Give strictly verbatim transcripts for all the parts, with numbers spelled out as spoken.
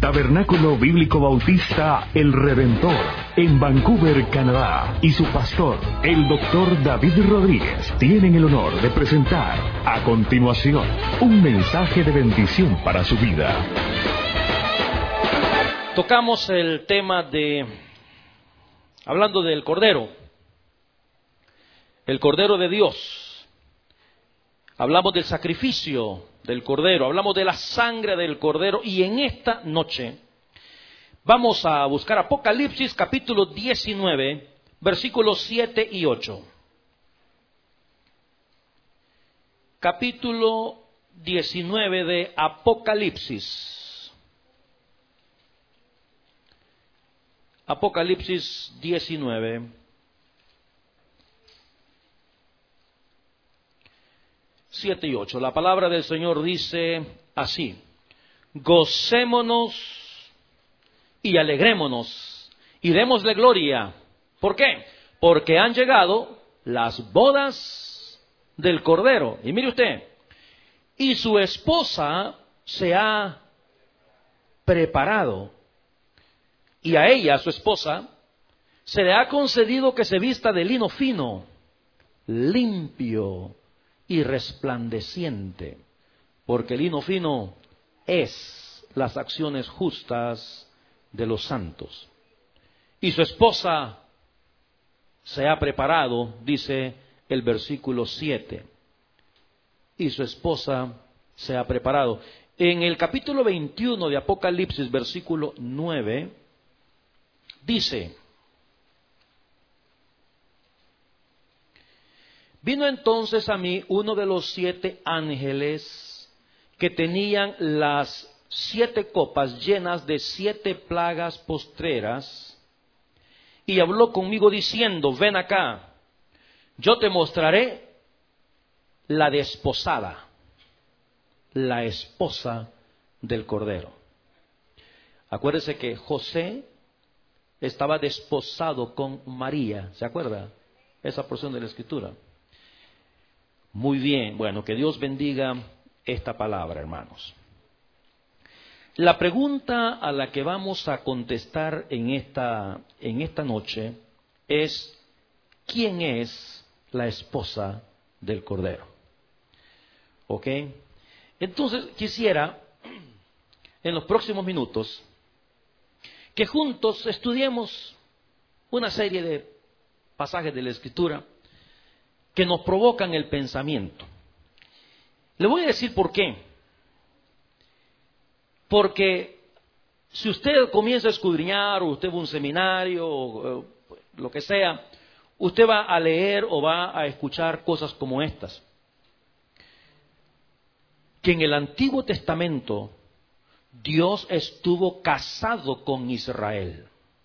Tabernáculo Bíblico Bautista El Redentor, en Vancouver, Canadá, y su pastor, el doctor David Rodríguez, tienen el honor de presentar a continuación un mensaje de bendición para su vida. Tocamos el tema de, hablando del Cordero, el Cordero de Dios. Hablamos del sacrificio del Cordero, hablamos de la sangre del Cordero, y en esta noche vamos a buscar Apocalipsis capítulo diecinueve, versículos siete y ocho. Capítulo diecinueve de Apocalipsis. Apocalipsis diecinueve. siete y ocho. La palabra del Señor dice así: gocémonos y alegrémonos y démosle gloria. ¿Por qué? Porque han llegado las bodas del Cordero. Y mire usted, y su esposa se ha preparado, y a ella, a su esposa, se le ha concedido que se vista de lino fino, limpio y resplandeciente, porque el lino fino es las acciones justas de los santos. Y su esposa se ha preparado, dice el versículo siete. Y su esposa se ha preparado. En el capítulo veintiuno de Apocalipsis, versículo nueve, dice: vino entonces a mí uno de los siete ángeles que tenían las siete copas llenas de siete plagas postreras, y habló conmigo diciendo: ven acá, yo te mostraré la desposada, la esposa del Cordero. Acuérdese que José estaba desposado con María, ¿se acuerda? Esa porción de la Escritura. Muy bien, bueno, que Dios bendiga esta palabra, hermanos. La pregunta a la que vamos a contestar en esta, en esta noche es: ¿quién es la esposa del Cordero? ¿Ok? Entonces quisiera, en los próximos minutos, que juntos estudiemos una serie de pasajes de la Escritura que nos provocan el pensamiento. Le voy a decir por qué. Porque si usted comienza a escudriñar, o usted va a un seminario, o, o lo que sea, usted va a leer o va a escuchar cosas como estas. Que en el Antiguo Testamento Dios estuvo casado con Israel.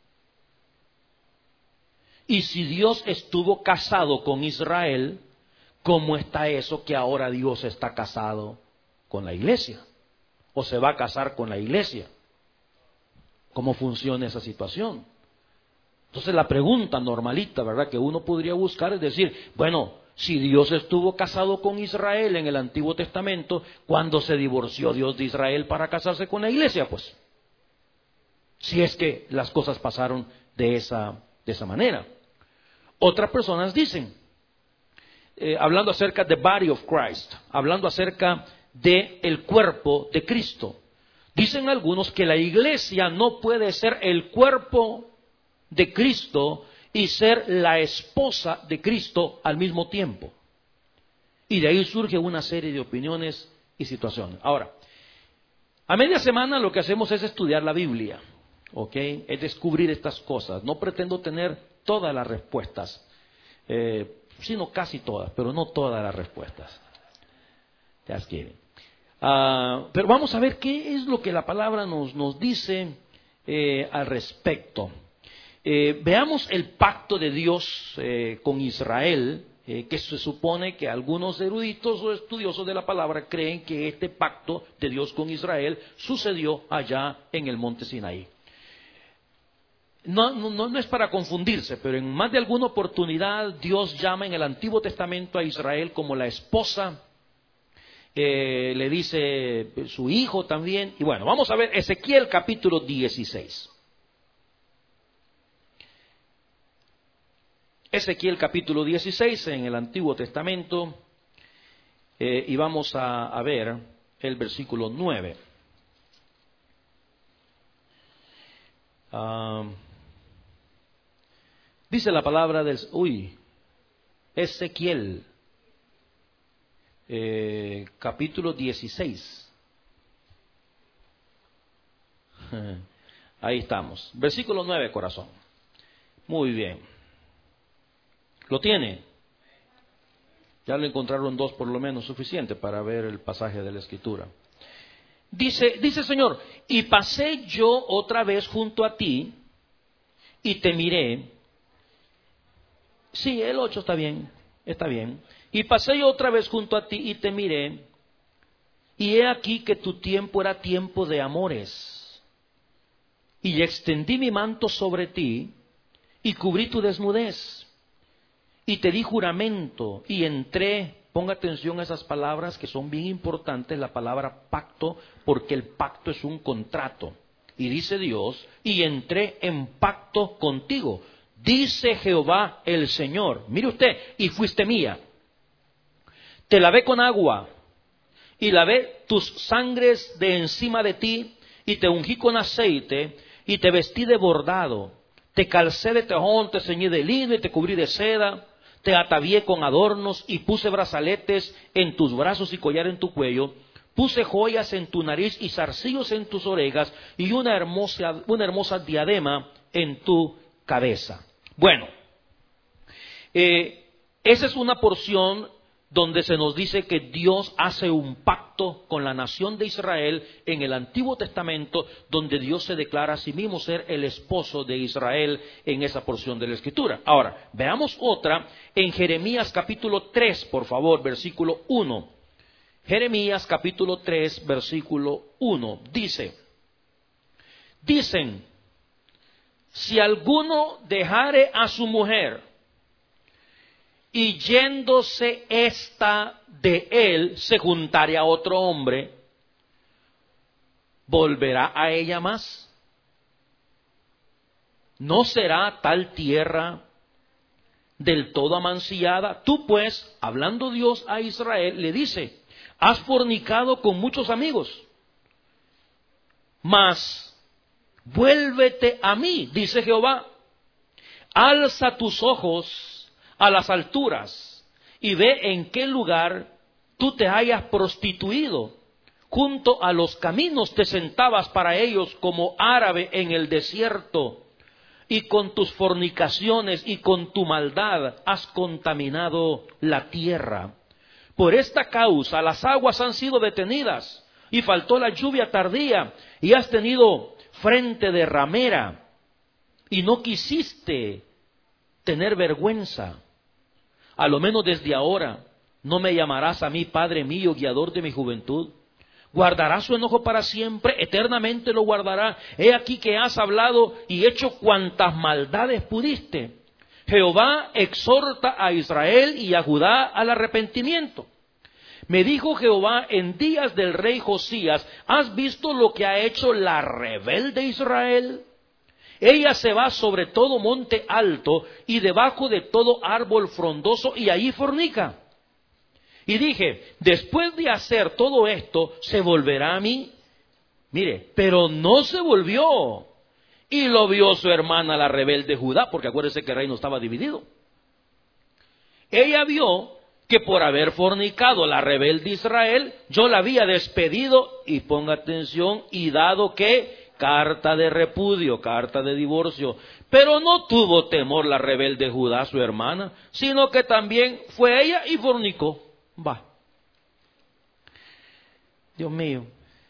Y si Dios estuvo casado con Israel, ¿cómo está eso que ahora Dios está casado con la iglesia? ¿O se va a casar con la iglesia? ¿Cómo funciona esa situación? Entonces la pregunta normalita, ¿verdad?, que uno podría buscar es decir, bueno, si Dios estuvo casado con Israel en el Antiguo Testamento, ¿cuándo se divorció Dios de Israel para casarse con la iglesia? Pues, si es que las cosas pasaron de esa, de esa manera. Otras personas dicen, eh, hablando acerca de Body of Christ, hablando acerca del cuerpo de Cristo, dicen algunos que la iglesia no puede ser el cuerpo de Cristo y ser la esposa de Cristo al mismo tiempo. Y de ahí surge una serie de opiniones y situaciones. Ahora, a media semana lo que hacemos es estudiar la Biblia, ¿ok? Es descubrir estas cosas. No pretendo tener todas las respuestas, eh, sino casi todas, pero no todas las respuestas. Ya quieren. Uh, pero vamos a ver qué es lo que la palabra nos, nos dice eh, al respecto. Eh, veamos el pacto de Dios eh, con Israel, eh, que se supone que algunos eruditos o estudiosos de la palabra creen que este pacto de Dios con Israel sucedió allá en el monte Sinaí. No, no, no es para confundirse, pero en más de alguna oportunidad Dios llama en el Antiguo Testamento a Israel como la esposa, eh, le dice su hijo también. Y bueno, vamos a ver Ezequiel capítulo dieciséis. Ezequiel capítulo dieciséis en el Antiguo Testamento, eh, y vamos a, a ver el versículo nueve. Uh, dice la palabra del... Uy, Ezequiel, eh, capítulo dieciséis. Ahí estamos. Versículo nueve, corazón. Muy bien. ¿Lo tiene? Ya lo encontraron dos por lo menos, suficiente para ver el pasaje de la Escritura. Dice, dice el Señor, y pasé yo otra vez junto a ti, y te miré. Sí, el ocho está bien, está bien. Y pasé yo otra vez junto a ti, y te miré, y he aquí que tu tiempo era tiempo de amores. Y extendí mi manto sobre ti, y cubrí tu desnudez. Y te di juramento, y entré, ponga atención a esas palabras que son bien importantes, la palabra pacto, porque el pacto es un contrato. Y dice Dios, y entré en pacto contigo, dice Jehová el Señor. Mire usted, y fuiste mía. Te lavé con agua, y lavé tus sangres de encima de ti, y te ungí con aceite, y te vestí de bordado. Te calcé de tejón, te ceñí de lino, y te cubrí de seda. Te atavié con adornos y puse brazaletes en tus brazos y collar en tu cuello. Puse joyas en tu nariz y zarcillos en tus orejas y una hermosa, una hermosa diadema en tu cabeza. Bueno, eh, esa es una porción donde se nos dice que Dios hace un pacto con la nación de Israel en el Antiguo Testamento, donde Dios se declara a sí mismo ser el esposo de Israel en esa porción de la Escritura. Ahora, veamos otra en Jeremías capítulo tres, por favor, versículo uno. Jeremías capítulo tres, versículo uno, dice, dicen, si alguno dejare a su mujer, y yéndose ésta de él, se juntare a otro hombre, ¿volverá a ella más? ¿No será tal tierra del todo amancillada? Tú pues, hablando Dios a Israel, le dice, has fornicado con muchos amigos, mas vuélvete a mí, dice Jehová, alza tus ojos a las alturas y ve en qué lugar tú te hayas prostituido. Junto a los caminos te sentabas para ellos como árabe en el desierto, y con tus fornicaciones y con tu maldad has contaminado la tierra. Por esta causa las aguas han sido detenidas y faltó la lluvia tardía, y has tenido frente de ramera y no quisiste tener vergüenza. A lo menos desde ahora no me llamarás a mí Padre mío, guiador de mi juventud. Guardará su enojo para siempre, eternamente lo guardará. He aquí que has hablado y hecho cuantas maldades pudiste. Jehová exhorta a Israel y a Judá al arrepentimiento. Me dijo Jehová en días del rey Josías, ¿has visto lo que ha hecho la rebelde Israel? Ella se va sobre todo monte alto y debajo de todo árbol frondoso y allí fornica. Y dije, después de hacer todo esto, ¿se volverá a mí? Mire, pero no se volvió. Y lo vio su hermana la rebelde Judá, porque acuérdense que el reino estaba dividido. Ella vio que por haber fornicado la rebelde Israel, yo la había despedido, y ponga atención, y dado que carta de repudio, carta de divorcio. Pero no tuvo temor la rebelde Judá, su hermana, sino que también fue ella y fornicó. Va. Dios mío.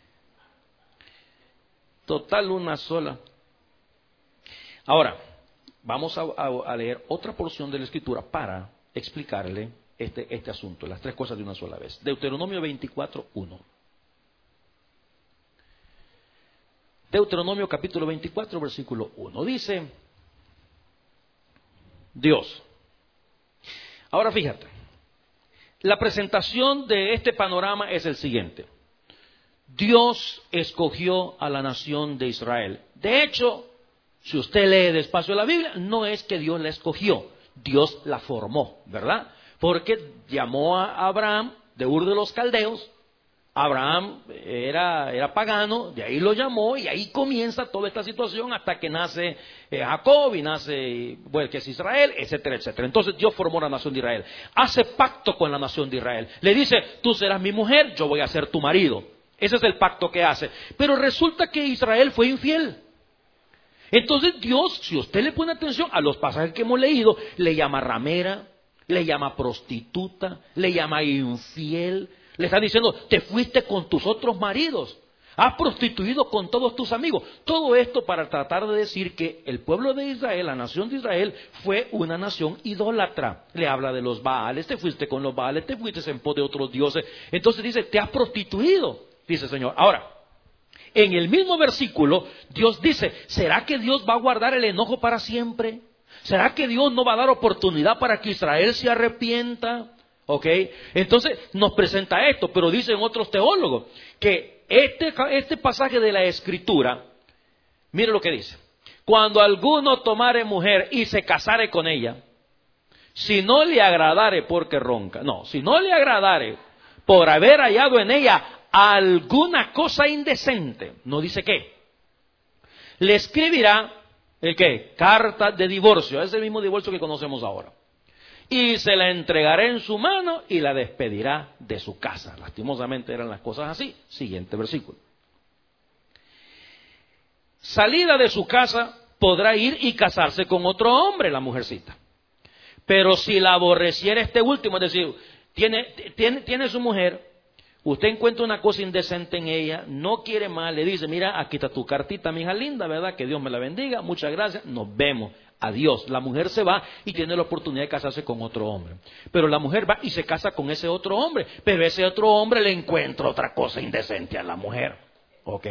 Total una sola. Ahora, vamos a, a, a leer otra porción de la Escritura para explicarle este, este asunto, las tres cosas de una sola vez. Deuteronomio veinticuatro, uno. Deuteronomio capítulo veinticuatro, versículo uno. Dice Dios. Ahora fíjate, la presentación de este panorama es el siguiente. Dios escogió a la nación de Israel. De hecho, si usted lee despacio la Biblia, no es que Dios la escogió, Dios la formó, ¿verdad? Porque llamó a Abraham de Ur de los Caldeos. Abraham era, era pagano, de ahí lo llamó y ahí comienza toda esta situación hasta que nace eh, Jacob y nace, bueno, que es Israel, etcétera, etcétera. Entonces Dios formó la nación de Israel, hace pacto con la nación de Israel, le dice, tú serás mi mujer, yo voy a ser tu marido. Ese es el pacto que hace. Pero resulta que Israel fue infiel. Entonces Dios, si usted le pone atención a los pasajes que hemos leído, le llama ramera, le llama prostituta, le llama infiel. Le está diciendo, te fuiste con tus otros maridos, has prostituido con todos tus amigos. Todo esto para tratar de decir que el pueblo de Israel, la nación de Israel, fue una nación idólatra. Le habla de los Baales, te fuiste con los Baales, te fuiste en pos de otros dioses. Entonces dice, te has prostituido, dice el Señor. Ahora, en el mismo versículo, Dios dice, ¿será que Dios va a guardar el enojo para siempre? ¿Será que Dios no va a dar oportunidad para que Israel se arrepienta? ¿Ok? Entonces nos presenta esto, pero dicen otros teólogos que este, este pasaje de la Escritura, mire lo que dice, cuando alguno tomare mujer y se casare con ella, si no le agradare porque ronca, no, si no le agradare por haber hallado en ella alguna cosa indecente, no dice qué, le escribirá, ¿el qué? Carta de divorcio, es el mismo divorcio que conocemos ahora. Y se la entregará en su mano y la despedirá de su casa. Lastimosamente eran las cosas así. Siguiente versículo. Salida de su casa podrá ir y casarse con otro hombre, la mujercita. Pero si la aborreciera este último, es decir, tiene, tiene, tiene su mujer, usted encuentra una cosa indecente en ella, no quiere más, le dice, mira, aquí está tu cartita, mi hija linda, ¿verdad? Que Dios me la bendiga, muchas gracias, nos vemos. Adiós. La mujer se va y tiene la oportunidad de casarse con otro hombre. Pero la mujer va y se casa con ese otro hombre. Pero ese otro hombre le encuentra otra cosa indecente a la mujer. ¿Ok?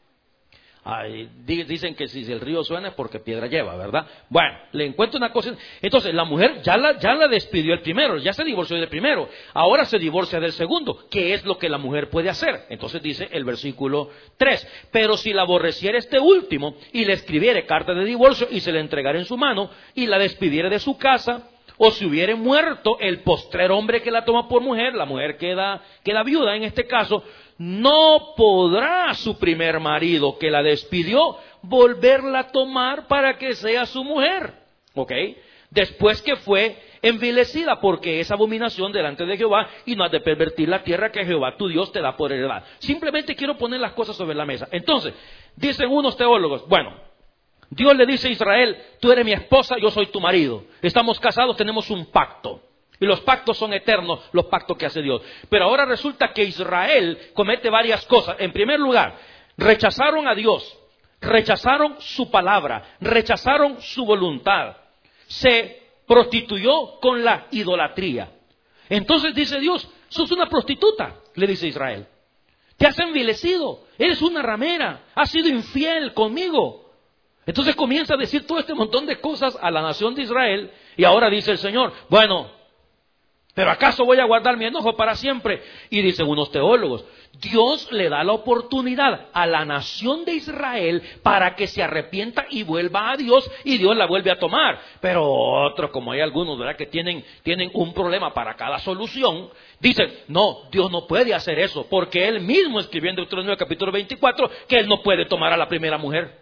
Ay, dicen que si el río suena es porque piedra lleva, ¿verdad? Bueno, le encuentra una cosa. Entonces la mujer ya la, ya la despidió el primero, ya se divorció del primero. Ahora se divorcia del segundo. ¿Qué es lo que la mujer puede hacer? Entonces dice el versículo tres. Pero si la aborreciera este último y le escribiere carta de divorcio y se le entregara en su mano y la despidiera de su casa, o si hubiere muerto el postrer hombre que la toma por mujer, la mujer queda, queda viuda en este caso, no podrá su primer marido que la despidió volverla a tomar para que sea su mujer. ¿Ok? Después que fue envilecida, porque es abominación delante de Jehová y no has de pervertir la tierra que Jehová tu Dios te da por heredad. Simplemente quiero poner las cosas sobre la mesa. Entonces, dicen unos teólogos, bueno, Dios le dice a Israel, tú eres mi esposa, yo soy tu marido. Estamos casados, tenemos un pacto. Y los pactos son eternos, los pactos que hace Dios. Pero ahora resulta que Israel comete varias cosas. En primer lugar, rechazaron a Dios, rechazaron su palabra, rechazaron su voluntad. Se prostituyó con la idolatría. Entonces dice Dios, sos una prostituta, le dice Israel. Te has envilecido, eres una ramera, has sido infiel conmigo. Entonces comienza a decir todo este montón de cosas a la nación de Israel. Y ahora dice el Señor, bueno, ¿pero acaso voy a guardar mi enojo para siempre? Y dicen unos teólogos, Dios le da la oportunidad a la nación de Israel para que se arrepienta y vuelva a Dios, y Dios la vuelve a tomar. Pero otros, como hay algunos, ¿verdad?, que tienen, tienen un problema para cada solución, dicen, no, Dios no puede hacer eso, porque Él mismo escribió en Deuteronomio capítulo veinticuatro que Él no puede tomar a la primera mujer.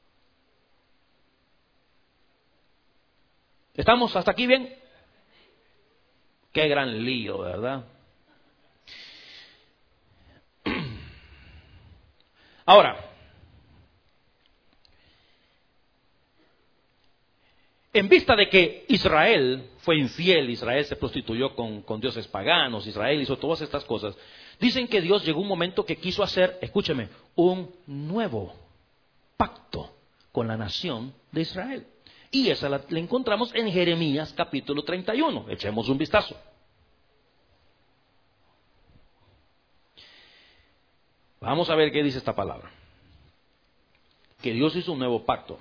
¿Estamos hasta aquí bien? Qué gran lío, ¿verdad? Ahora, en vista de que Israel fue infiel, Israel se prostituyó con, con dioses paganos, Israel hizo todas estas cosas, dicen que Dios llegó un momento que quiso hacer, escúcheme, un nuevo pacto con la nación de Israel. Y esa la, la encontramos en Jeremías capítulo treinta y uno. Echemos un vistazo. Vamos a ver qué dice esta palabra. Que Dios hizo un nuevo pacto.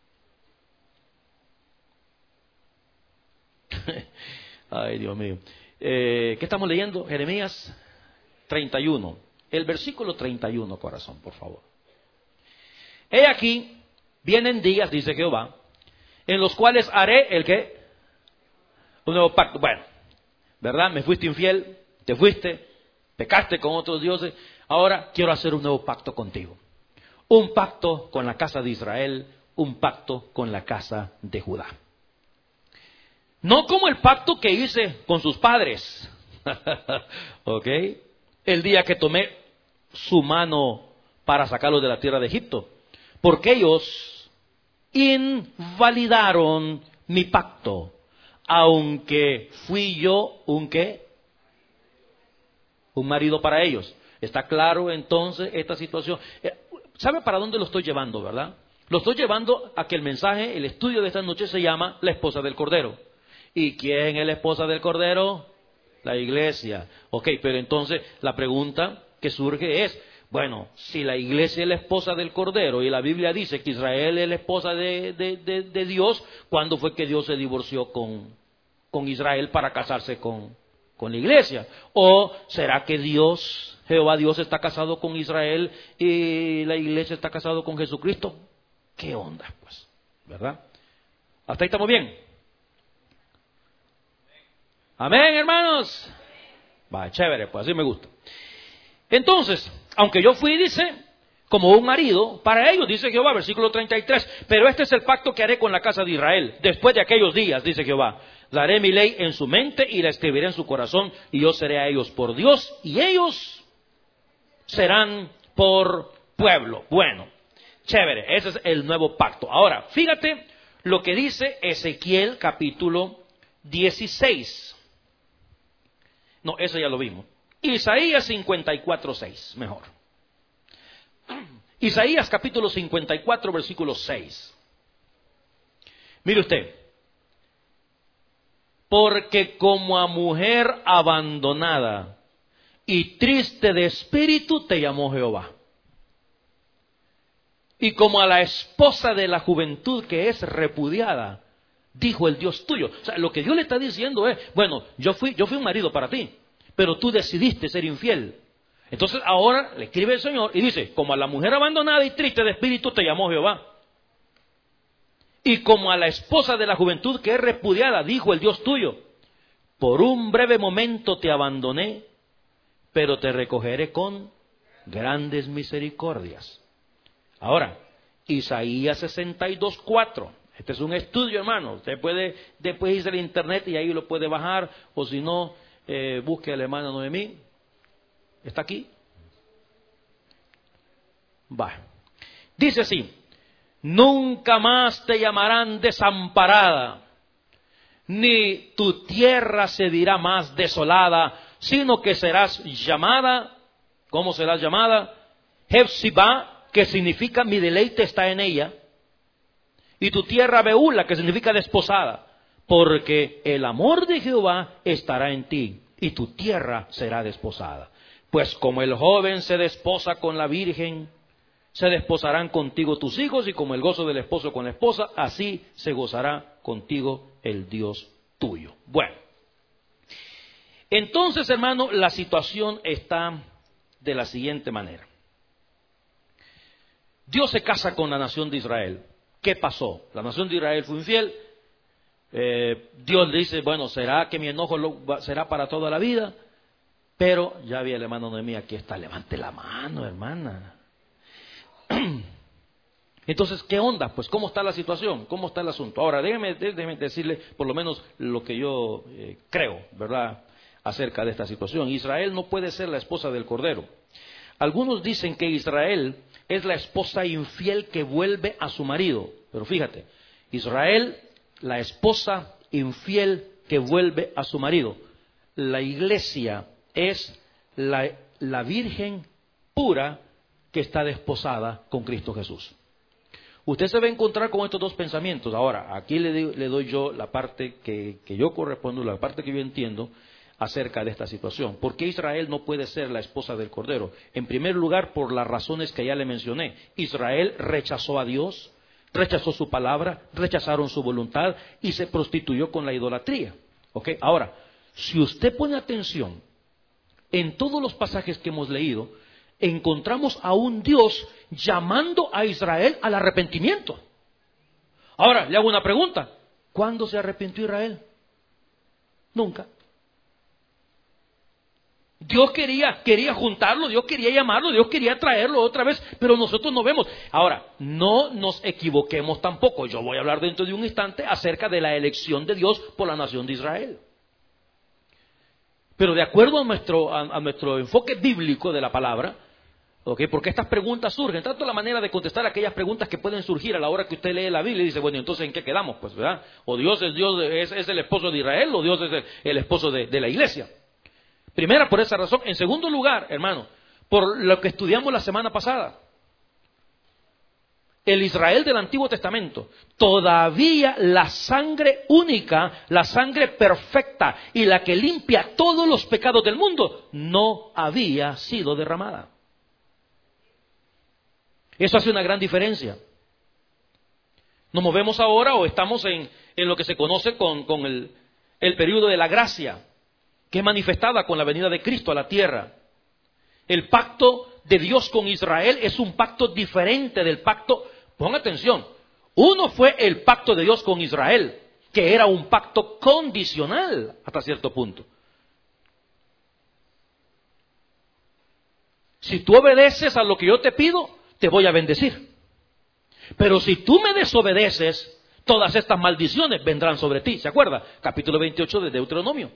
Ay, Dios mío. Eh, ¿Qué estamos leyendo? Jeremías treinta y uno. El versículo treinta y uno, corazón, por favor. He aquí, vienen días, dice Jehová, en los cuales haré el que... Un nuevo pacto. Bueno, ¿verdad? Me fuiste infiel, te fuiste, pecaste con otros dioses. Ahora quiero hacer un nuevo pacto contigo. Un pacto con la casa de Israel, un pacto con la casa de Judá. No como el pacto que hice con sus padres. ¿Ok? El día que tomé su mano para sacarlos de la tierra de Egipto. Porque ellos invalidaron mi pacto. Aunque fui yo un qué? Un marido para ellos. ¿Está claro entonces esta situación? ¿Sabe para dónde lo estoy llevando, verdad? Lo estoy llevando a que el mensaje, el estudio de esta noche se llama La esposa del Cordero. ¿Y quién es la esposa del Cordero? La iglesia. Ok, pero entonces la pregunta que surge es, bueno, si la iglesia es la esposa del Cordero y la Biblia dice que Israel es la esposa de, de, de, de Dios, ¿cuándo fue que Dios se divorció con, con Israel para casarse con, con la iglesia? ¿O será que Dios, Jehová Dios, está casado con Israel y la iglesia está casado con Jesucristo? ¿Qué onda, pues? ¿Verdad? ¿Hasta ahí estamos bien? Amén, hermanos. Va, chévere, pues así me gusta. Entonces, aunque yo fui, dice, como un marido para ellos, dice Jehová, versículo treinta y tres, pero este es el pacto que haré con la casa de Israel. Después de aquellos días, dice Jehová, daré mi ley en su mente y la escribiré en su corazón, y yo seré a ellos por Dios, y ellos serán por pueblo. Bueno, chévere, ese es el nuevo pacto. Ahora, fíjate lo que dice Ezequiel capítulo dieciséis. No, eso ya lo vimos. Isaías cincuenta y cuatro, seis, mejor. Isaías capítulo cincuenta y cuatro, versículo seis. Mire usted. Porque como a mujer abandonada y triste de espíritu te llamó Jehová. Y como a la esposa de la juventud que es repudiada, dijo el Dios tuyo. O sea, lo que Dios le está diciendo es, bueno, yo fui, yo fui un marido para ti, pero tú decidiste ser infiel. Entonces ahora le escribe el Señor y dice, como a la mujer abandonada y triste de espíritu te llamó Jehová. Y como a la esposa de la juventud que es repudiada, dijo el Dios tuyo, por un breve momento te abandoné, pero te recogeré con grandes misericordias. Ahora, Isaías sesenta y dos, cuatro. Este es un estudio, hermano. Usted puede después irse al internet y ahí lo puede bajar, o si no, eh, busque a la hermana Noemí. ¿Está aquí? Va. Dice así, nunca más te llamarán desamparada, ni tu tierra se dirá más desolada, sino que serás llamada, ¿cómo serás llamada? Hefzibá, que significa mi deleite está en ella. Y tu tierra Beula, que significa desposada, porque el amor de Jehová estará en ti, y tu tierra será desposada. Pues como el joven se desposa con la virgen, se desposarán contigo tus hijos, y como el gozo del esposo con la esposa, así se gozará contigo el Dios tuyo. Bueno, entonces, hermano, la situación está de la siguiente manera. Dios se casa con la nación de Israel. ¿Qué pasó? La nación de Israel fue infiel. Eh, Dios le dice, bueno, ¿será que mi enojo lo, será para toda la vida? Pero ya había el hermano Noemí, aquí está, levante la mano, hermana. Entonces, ¿qué onda? Pues, ¿cómo está la situación? ¿Cómo está el asunto? Ahora, déjeme, déjeme decirle por lo menos lo que yo eh, creo, ¿verdad?, acerca de esta situación. Israel no puede ser la esposa del Cordero. Algunos dicen que Israel es la esposa infiel que vuelve a su marido. Pero fíjate, Israel, la esposa infiel que vuelve a su marido. La iglesia es la, la virgen pura que está desposada con Cristo Jesús. Usted se va a encontrar con estos dos pensamientos. Ahora, aquí le, doy, le doy yo la parte que, que yo correspondo, la parte que yo entiendo acerca de esta situación. ¿Por qué Israel no puede ser la esposa del Cordero? En primer lugar, por las razones que ya le mencioné. Israel rechazó a Dios, rechazó su palabra, rechazaron su voluntad y se prostituyó con la idolatría. ¿Ok? Ahora, Si usted pone atención, en todos los pasajes que hemos leído, encontramos a un Dios llamando a Israel al arrepentimiento. Ahora, le hago una pregunta. ¿Cuándo se arrepintió Israel? Nunca. Dios quería, quería juntarlo, Dios quería llamarlo, Dios quería traerlo otra vez, pero nosotros no vemos. Ahora, no nos equivoquemos tampoco. Yo voy a hablar dentro de un instante acerca de la elección de Dios por la nación de Israel. Pero de acuerdo a nuestro, a, a nuestro enfoque bíblico de la palabra, ¿okay? Porque estas preguntas surgen, tanto la manera de contestar aquellas preguntas que pueden surgir a la hora que usted lee la Biblia y dice, bueno, entonces ¿en qué quedamos? Pues, ¿verdad? O Dios es Dios, es, es el esposo de Israel, o Dios es el, el esposo de, de la iglesia. Primera, por esa razón. En segundo lugar, hermano, por lo que estudiamos la semana pasada. El Israel del Antiguo Testamento, todavía la sangre única, la sangre perfecta y la que limpia todos los pecados del mundo, no había sido derramada. Eso hace una gran diferencia. Nos movemos ahora o estamos en, en lo que se conoce con, con el, el periodo de la gracia, que es manifestada con la venida de Cristo a la tierra. El pacto de Dios con Israel es un pacto diferente del pacto. Ponga atención, uno fue el pacto de Dios con Israel, que era un pacto condicional hasta cierto punto. Si tú obedeces a lo que yo te pido, te voy a bendecir. Pero si tú me desobedeces, todas estas maldiciones vendrán sobre ti. ¿Se acuerda? Capítulo veintiocho de Deuteronomio.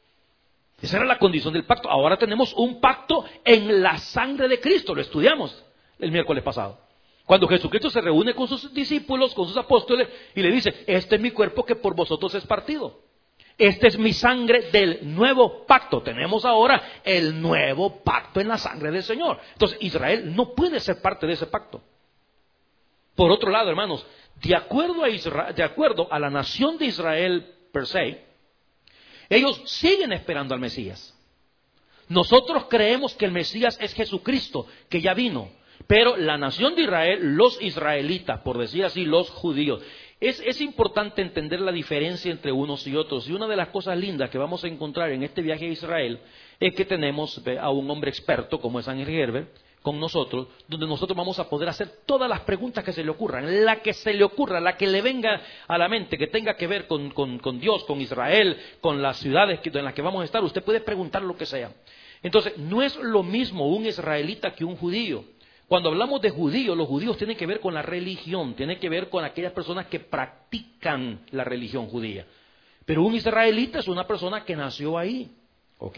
Esa era la condición del pacto. Ahora tenemos un pacto en la sangre de Cristo. Lo estudiamos el miércoles pasado. Cuando Jesucristo se reúne con sus discípulos, con sus apóstoles, y le dice, este es mi cuerpo que por vosotros es partido. Esta es mi sangre del nuevo pacto. Tenemos ahora el nuevo pacto en la sangre del Señor. Entonces, Israel no puede ser parte de ese pacto. Por otro lado, hermanos, de acuerdo a Israel, de acuerdo a la nación de Israel per se, ellos siguen esperando al Mesías. Nosotros creemos que el Mesías es Jesucristo, que ya vino. Pero la nación de Israel, los israelitas, por decir así, los judíos, es, es importante entender la diferencia entre unos y otros. Y una de las cosas lindas que vamos a encontrar en este viaje a Israel es que tenemos a un hombre experto como es Ángel Gerber con nosotros, donde nosotros vamos a poder hacer todas las preguntas que se le ocurran, la que se le ocurra, la que le venga a la mente, que tenga que ver con, con, con Dios, con Israel, con las ciudades que, en las que vamos a estar. Usted puede preguntar lo que sea. Entonces, no es lo mismo un israelita que un judío. Cuando hablamos de judíos, los judíos tienen que ver con la religión, tienen que ver con aquellas personas que practican la religión judía. Pero un israelita es una persona que nació ahí, ¿ok?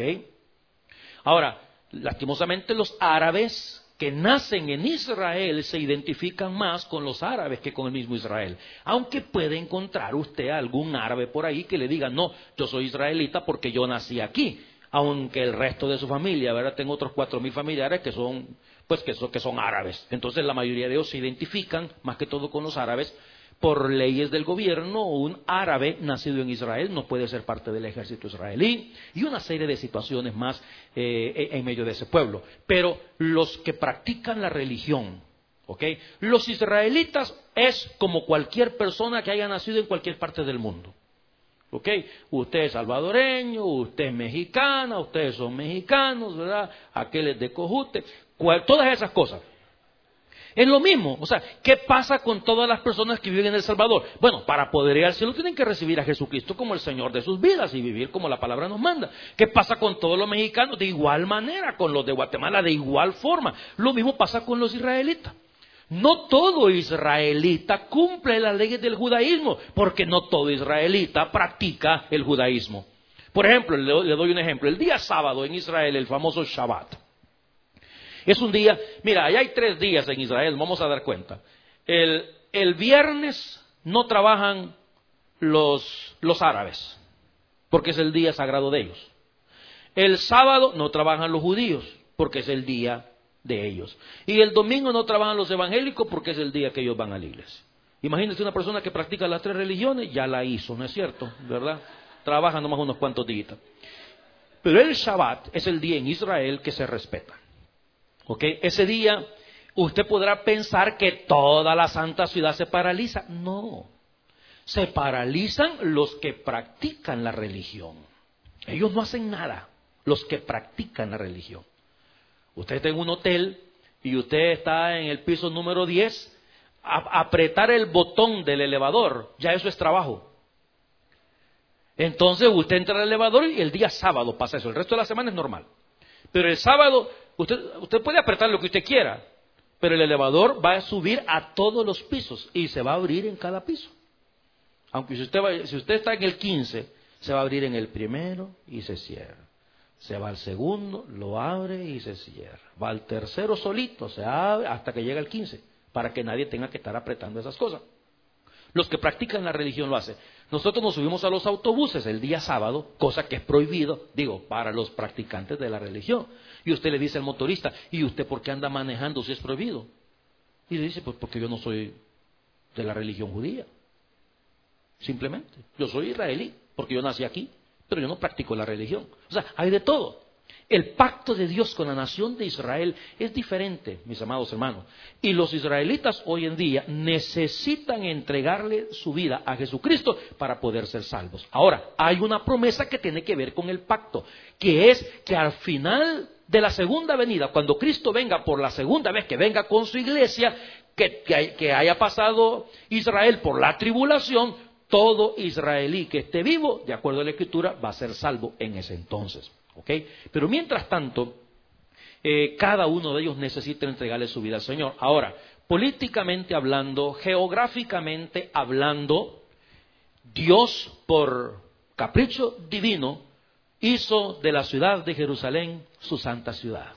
Ahora, lastimosamente los árabes que nacen en Israel se identifican más con los árabes que con el mismo Israel. Aunque puede encontrar usted algún árabe por ahí que le diga, no, yo soy israelita porque yo nací aquí. Aunque el resto de su familia, ¿verdad? Tengo otros cuatro mil familiares que son, pues que son, que son árabes. Entonces la mayoría de ellos se identifican más que todo con los árabes. Por leyes del gobierno, un árabe nacido en Israel no puede ser parte del ejército israelí y una serie de situaciones más eh, en medio de ese pueblo. Pero los que practican la religión, ¿ok? Los israelitas es como cualquier persona que haya nacido en cualquier parte del mundo. ¿Ok? Usted es salvadoreño, usted es mexicana, ustedes son mexicanos, ¿verdad? Aquel es de Cojute, cual, todas esas cosas. Es lo mismo, o sea, ¿qué pasa con todas las personas que viven en El Salvador? Bueno, para poder ir al cielo tienen que recibir a Jesucristo como el Señor de sus vidas y vivir como la palabra nos manda. ¿Qué pasa con todos los mexicanos? De igual manera, con los de Guatemala, de igual forma. Lo mismo pasa con los israelitas. No todo israelita cumple las leyes del judaísmo, porque no todo israelita practica el judaísmo. Por ejemplo, le doy un ejemplo. El día sábado en Israel, el famoso Shabbat. Es un día, mira, allá hay tres días en Israel, vamos a dar cuenta. El, el viernes no trabajan los, los árabes, porque es el día sagrado de ellos. El sábado no trabajan los judíos, porque es el día de ellos. Y el domingo no trabajan los evangélicos, porque es el día que ellos van a la iglesia. Imagínense una persona que practica las tres religiones, ya la hizo, ¿no es cierto? ¿Verdad? Trabaja nomás unos cuantos días. Pero el Shabbat es el día en Israel que se respeta. ¿Ok? Ese día usted podrá pensar que toda la santa ciudad se paraliza. No, se paralizan los que practican la religión. Ellos no hacen nada, los que practican la religión. Usted está en un hotel y usted está en el piso número diez, a apretar el botón del elevador, ya eso es trabajo. Entonces usted entra al elevador y el día sábado pasa eso, el resto de la semana es normal. Pero el sábado, usted, usted puede apretar lo que usted quiera, pero el elevador va a subir a todos los pisos y se va a abrir en cada piso. Aunque si usted, va, si usted está en el quince, se va a abrir en el primero y se cierra. Se va al segundo, lo abre y se cierra. Va al tercero solito, se abre hasta que llega el quince, para que nadie tenga que estar apretando esas cosas. Los que practican la religión lo hacen. Nosotros nos subimos a los autobuses el día sábado, cosa que es prohibido, digo, para los practicantes de la religión. Y usted le dice al motorista, ¿y usted por qué anda manejando si es prohibido? Y le dice, pues porque yo no soy de la religión judía. Simplemente, yo soy israelí, porque yo nací aquí, pero yo no practico la religión. O sea, hay de todo. El pacto de Dios con la nación de Israel es diferente, mis amados hermanos. Y los israelitas hoy en día necesitan entregarle su vida a Jesucristo para poder ser salvos. Ahora, hay una promesa que tiene que ver con el pacto, que es que al final de la segunda venida, cuando Cristo venga por la segunda vez, que venga con su iglesia, que, que, que haya pasado Israel por la tribulación, todo israelí que esté vivo, de acuerdo a la Escritura, va a ser salvo en ese entonces. ¿Okay? Pero mientras tanto, eh, cada uno de ellos necesita entregarle su vida al Señor. Ahora, políticamente hablando, geográficamente hablando, Dios, por capricho divino, hizo de la ciudad de Jerusalén su santa ciudad.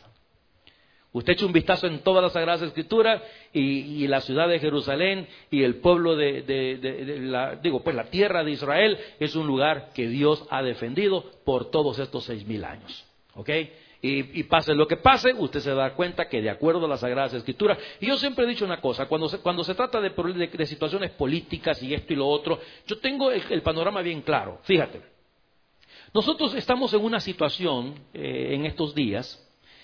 Usted echa un vistazo en todas las Sagradas Escrituras y, y la ciudad de Jerusalén y el pueblo de, de, de, de la, digo, pues la tierra de Israel es un lugar que Dios ha defendido por todos estos seis mil años. ¿Ok? Y, y pase lo que pase, usted se da cuenta que de acuerdo a las Sagradas Escrituras, y yo siempre he dicho una cosa, cuando se, cuando se trata de, de, de situaciones políticas y esto y lo otro, yo tengo el, el panorama bien claro. Fíjate, nosotros estamos en una situación eh, en estos días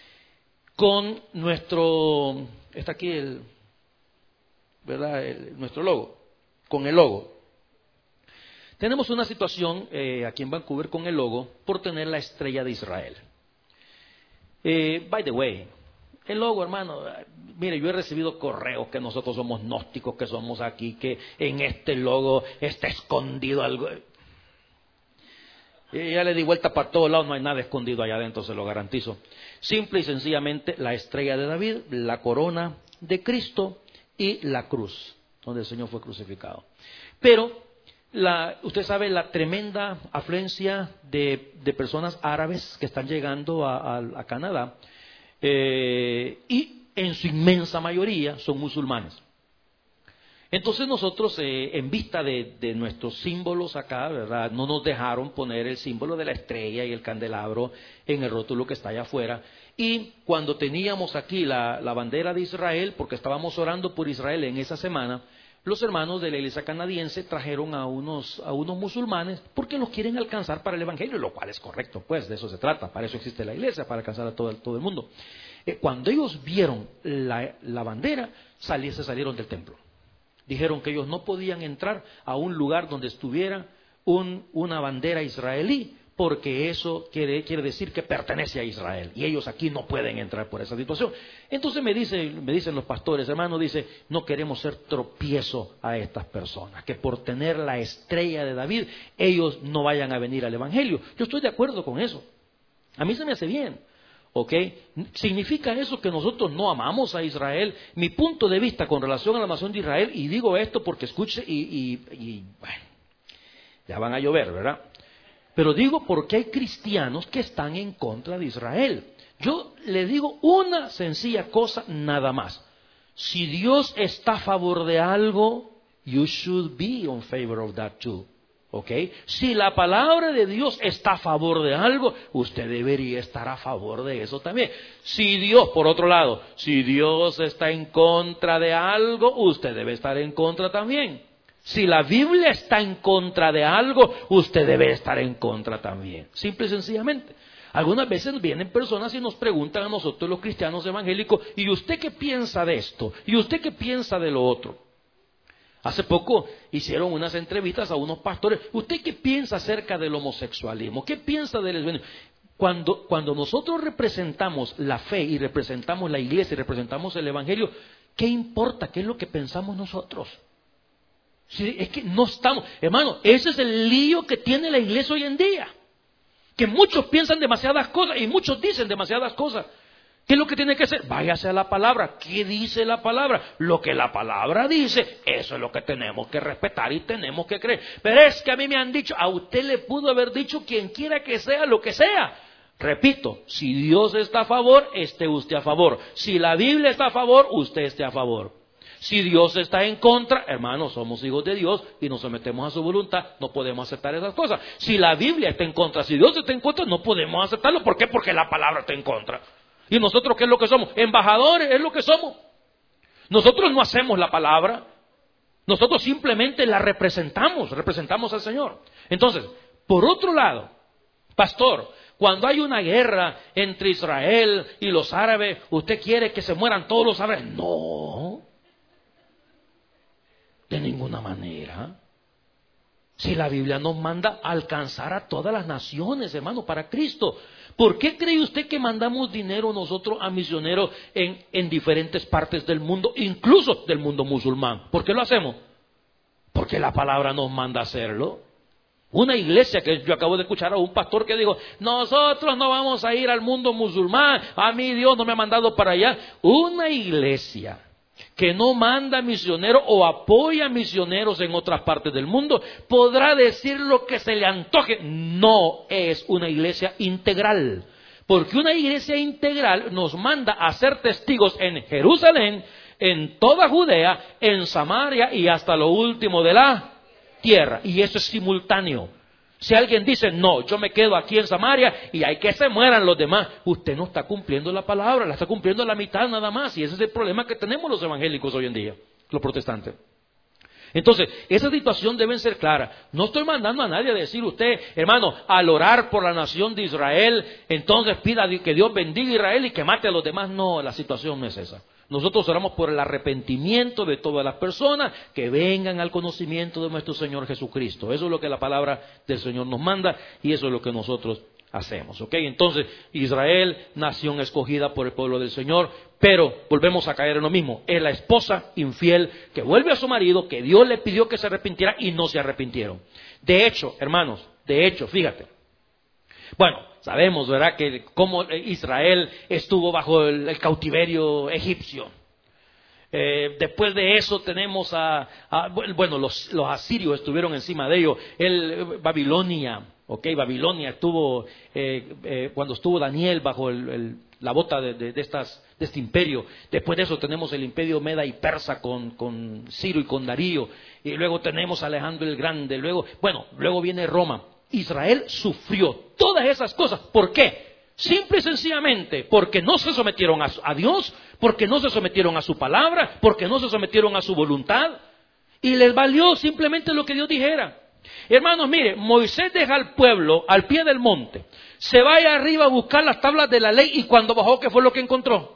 con nuestro, está aquí el, ¿verdad? El, nuestro logo, con el logo. Tenemos una situación eh, aquí en Vancouver con el logo por tener la estrella de Israel. Eh, by the way, el logo, hermano, mire, yo he recibido correos que nosotros somos gnósticos, que somos aquí, que en este logo está escondido algo. Y ya le di vuelta para todos lados, no hay nada escondido allá adentro, se lo garantizo. Simple y sencillamente la estrella de David, la corona de Cristo y la cruz, donde el Señor fue crucificado. Pero, la, usted sabe la tremenda afluencia de, de personas árabes que están llegando a, a, a Canadá, eh, y en su inmensa mayoría son musulmanes. Entonces nosotros, eh, en vista de, de nuestros símbolos acá, ¿verdad?, no nos dejaron poner el símbolo de la estrella y el candelabro en el rótulo que está allá afuera. Y cuando teníamos aquí la, la bandera de Israel, porque estábamos orando por Israel en esa semana, los hermanos de la iglesia canadiense trajeron a unos, a unos musulmanes porque los quieren alcanzar para el evangelio, lo cual es correcto, pues de eso se trata, para eso existe la iglesia, para alcanzar a todo el, todo el mundo. Eh, cuando ellos vieron la, la bandera, salí, se salieron del templo. Dijeron que ellos no podían entrar a un lugar donde estuviera un, una bandera israelí, porque eso quiere, quiere decir que pertenece a Israel, y ellos aquí no pueden entrar por esa situación. Entonces me, dice, me dicen los pastores, hermano, dice, no queremos ser tropiezo a estas personas, que por tener la estrella de David, ellos no vayan a venir al evangelio. Yo estoy de acuerdo con eso, a mí se me hace bien. ¿Ok? ¿Significa eso que nosotros no amamos a Israel? Mi punto de vista con relación a la nación de Israel, y digo esto porque escuche y, y, y bueno, ya van a llover, ¿verdad? Pero digo porque hay cristianos que están en contra de Israel. Yo le digo una sencilla cosa nada más. Si Dios está a favor de algo, you should be in favor of that too. ¿Ok? Si la palabra de Dios está a favor de algo, usted debería estar a favor de eso también. Si Dios, por otro lado, si Dios está en contra de algo, usted debe estar en contra también. Si la Biblia está en contra de algo, usted debe estar en contra también. Simple y sencillamente. Algunas veces vienen personas y nos preguntan a nosotros los cristianos evangélicos, ¿y usted qué piensa de esto? ¿Y usted qué piensa de lo otro? Hace poco hicieron unas entrevistas a unos pastores. ¿Usted qué piensa acerca del homosexualismo? ¿Qué piensa del lesbianismo? Cuando, cuando nosotros representamos la fe y representamos la iglesia y representamos el evangelio, ¿qué importa? ¿Qué es lo que pensamos nosotros? Sí, es que no estamos, hermano, ese es el lío que tiene la iglesia hoy en día. Que muchos piensan demasiadas cosas y muchos dicen demasiadas cosas. ¿Qué es lo que tiene que hacer? Váyase a la palabra. ¿Qué dice la palabra? Lo que la palabra dice, eso es lo que tenemos que respetar y tenemos que creer. Pero es que a mí me han dicho, a usted le pudo haber dicho quien quiera que sea lo que sea. Repito, si Dios está a favor, esté usted a favor. Si la Biblia está a favor, usted esté a favor. Si Dios está en contra, hermanos, somos hijos de Dios y nos sometemos a su voluntad, no podemos aceptar esas cosas. Si la Biblia está en contra, si Dios está en contra, no podemos aceptarlo. ¿Por qué? Porque la palabra está en contra. ¿Y nosotros qué es lo que somos? Embajadores, es lo que somos. Nosotros no hacemos la palabra, nosotros simplemente la representamos, representamos al Señor. Entonces, por otro lado, pastor, cuando hay una guerra entre Israel y los árabes, ¿usted quiere que se mueran todos los árabes? No, de ninguna manera. Si la Biblia nos manda a alcanzar a todas las naciones, hermano, para Cristo. ¿Por qué cree usted que mandamos dinero nosotros a misioneros en, en diferentes partes del mundo, incluso del mundo musulmán? ¿Por qué lo hacemos? Porque la palabra nos manda a hacerlo. Una iglesia que yo acabo de escuchar a un pastor que dijo, nosotros no vamos a ir al mundo musulmán, a mí Dios no me ha mandado para allá. Una iglesia que no manda misioneros o apoya misioneros en otras partes del mundo, podrá decir lo que se le antoje. No es una iglesia integral, porque una iglesia integral nos manda a ser testigos en Jerusalén, en toda Judea, en Samaria y hasta lo último de la tierra. Y eso es simultáneo. Si alguien dice, no, yo me quedo aquí en Samaria y hay que se mueran los demás, usted no está cumpliendo la palabra, la está cumpliendo a la mitad nada más. Y ese es el problema que tenemos los evangélicos hoy en día, los protestantes. Entonces, esa situación debe ser clara. No estoy mandando a nadie a decir usted, hermano, al orar por la nación de Israel, entonces pida que Dios bendiga a Israel y que mate a los demás. No, la situación no es esa. Nosotros oramos por el arrepentimiento de todas las personas que vengan al conocimiento de nuestro Señor Jesucristo. Eso es lo que la palabra del Señor nos manda y eso es lo que nosotros hacemos. ¿Ok? Entonces, Israel, nación escogida por el pueblo del Señor, pero volvemos a caer en lo mismo. Es la esposa infiel que vuelve a su marido, que Dios le pidió que se arrepintiera y no se arrepintieron. De hecho, hermanos, de hecho, fíjate. Bueno, sabemos, ¿verdad?, que cómo Israel estuvo bajo el, el cautiverio egipcio. Eh, después de eso tenemos a, a bueno, los, los asirios estuvieron encima de ellos. El, Babilonia, ok, Babilonia estuvo, eh, eh, cuando estuvo Daniel bajo el, el, la bota de, de, de, estas, de este imperio. Después de eso tenemos el imperio Meda y Persa con, con Ciro y con Darío. Y luego tenemos a Alejandro el Grande. Luego, bueno, luego viene Roma. Israel sufrió todas esas cosas. ¿Por qué? Simple y sencillamente porque no se sometieron a, a Dios, porque no se sometieron a su palabra, porque no se sometieron a su voluntad y les valió simplemente lo que Dios dijera. Hermanos, mire, Moisés deja al pueblo al pie del monte, se va allá arriba a buscar las tablas de la ley y cuando bajó, ¿qué fue lo que encontró?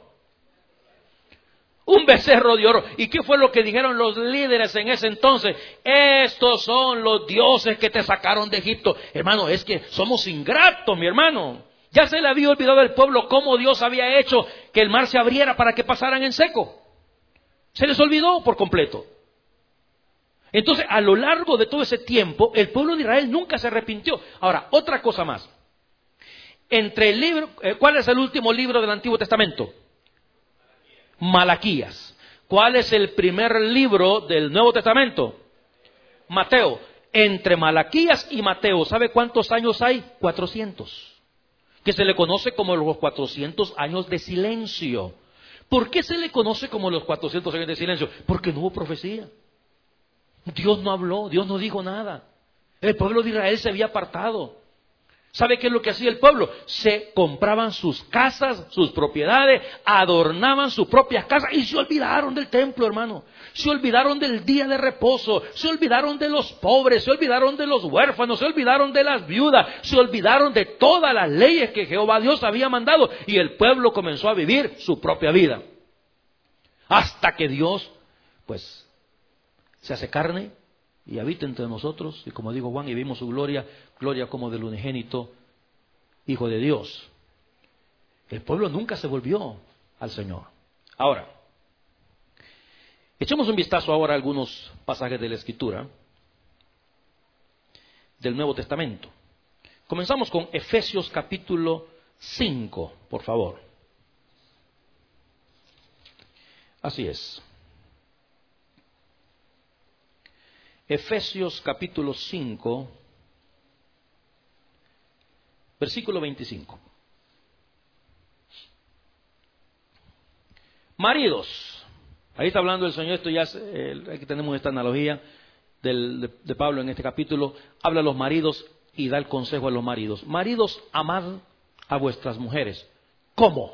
Un becerro de oro. ¿Y qué fue lo que dijeron los líderes en ese entonces? Estos son los dioses que te sacaron de Egipto. Hermano, es que somos ingratos, mi hermano. Ya se le había olvidado al pueblo cómo Dios había hecho que el mar se abriera para que pasaran en seco. Se les olvidó por completo. Entonces, a lo largo de todo ese tiempo, el pueblo de Israel nunca se arrepintió. Ahora, otra cosa más. Entre el libro, ¿cuál es el último libro del Antiguo Testamento? Malaquías. ¿Cuál es el primer libro del Nuevo Testamento? Mateo. Entre Malaquías y Mateo, ¿sabe cuántos años hay? cuatrocientos. Que se le conoce como los cuatrocientos años de silencio. ¿Por qué se le conoce como los cuatrocientos años de silencio? Porque no hubo profecía. Dios no habló, Dios no dijo nada. El pueblo de Israel se había apartado. ¿Sabe qué es lo que hacía el pueblo? Se compraban sus casas, sus propiedades, adornaban sus propias casas y se olvidaron del templo, hermano. Se olvidaron del día de reposo, se olvidaron de los pobres, se olvidaron de los huérfanos, se olvidaron de las viudas, se olvidaron de todas las leyes que Jehová Dios había mandado y el pueblo comenzó a vivir su propia vida. Hasta que Dios, pues, se hace carne y habita entre nosotros, y como dijo Juan, y vimos su gloria, gloria como del unigénito Hijo de Dios. El pueblo nunca se volvió al Señor. Ahora, echemos un vistazo ahora a algunos pasajes de la Escritura del Nuevo Testamento. Comenzamos con Efesios capítulo cinco, por favor. Así es. Efesios capítulo cinco, versículo veinticinco. Maridos, ahí está hablando el Señor, esto ya es, eh, aquí tenemos esta analogía del, de, de Pablo en este capítulo, habla a los maridos y da el consejo a los maridos. Maridos, amad a vuestras mujeres. ¿Cómo?